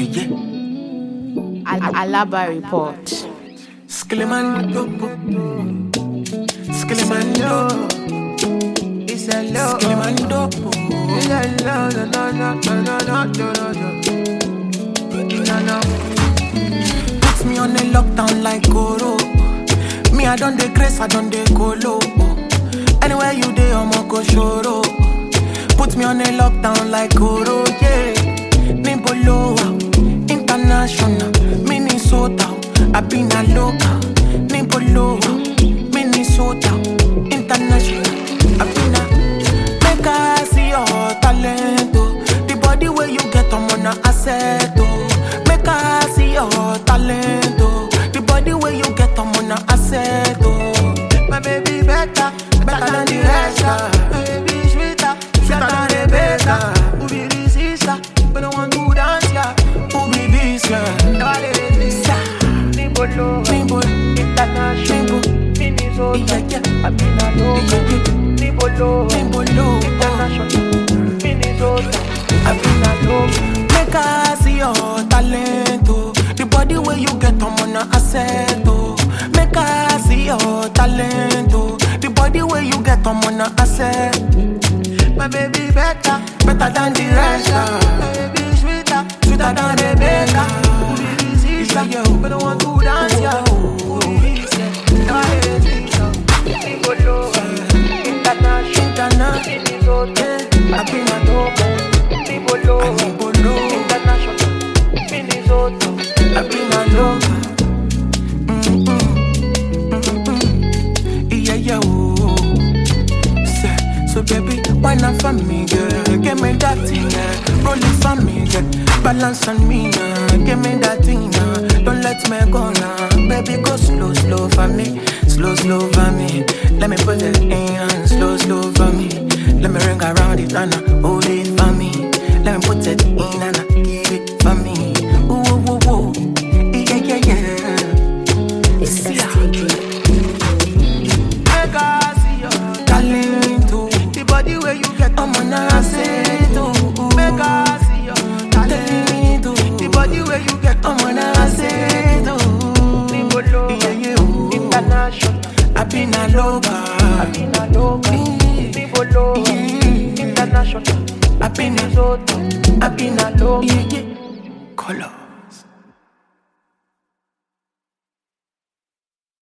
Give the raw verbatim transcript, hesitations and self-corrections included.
yeah, yeah. Al- Alaba report. Skillemando, Skillemando, It's a love. Skillemando. It's a love. No, no, no, no, no, no, no, no. No, no. Put me on a lockdown like Goro. Me, I done the grace, I done the colo. Anywhere you dey, I'ma go shoro. Put me on a lockdown like Goro, yeah. Nimbolo, international, Minnesota. I been a local. Nimbolo, Minnesota, international. I been a make I see your talent, oh. The body where you get, I'm on a asset, oh. Make I see your talent, oh. The body where you get, I'm on a asset, oh. My baby better, better than the rest. uh. My baby sweeter, sweeter than the best. Who be the sister? We don't want to dance, yeah. Who be this girl? Never let it Sa, Nimbolo, Nimbo, international, Nimbo, Minnesota. yeah, yeah. I been a local. Nimbolo, Nimbolo, international, Minnesota. I been a local. make I see your talent, oh. The body where you get, I'm on a asset, oh. Make I see your talent, oh. The body where you get, I'm on a asset. My baby better, Better than the rest, my ah. baby sweeter, Sweeter than the best, Who be the sister? yeah. We don't want to dance, yeah. Who be this, yeah? Never let it go. Nimbolo, international, Minnesota. I been a Local, Nimbolo, I Nimbolo, international, Minnesota. I been a local. Yeah, yeah, oh. Say, so baby, why not for me, girl? Give me that thing, yeah. Roll it for me, yeah. Balance on me, yeah. Give me that thing, yeah. Don't let me go now. Baby, go slow, slow for me. Slow, slow for me. Let me put it in and slow, slow for me. Let me ring around it and uh, hold it for me. Let me put it in and uh, give it for me. Ooh, ooh, ooh, ooh. Yeah, yeah, yeah. It's Yeah. S T G. Make I see your Talent, oh. the body where you get. I'm on a asset, oh. Make I see your talent. Talent, oh. The body where you get. I'm on a asset, oh. Nimbolo, Yeah, yeah, oh. international, I been a lover. I been a local. Nimbolo, international, I been a, Minnesota. I been a, Local. yeah, yeah. Color.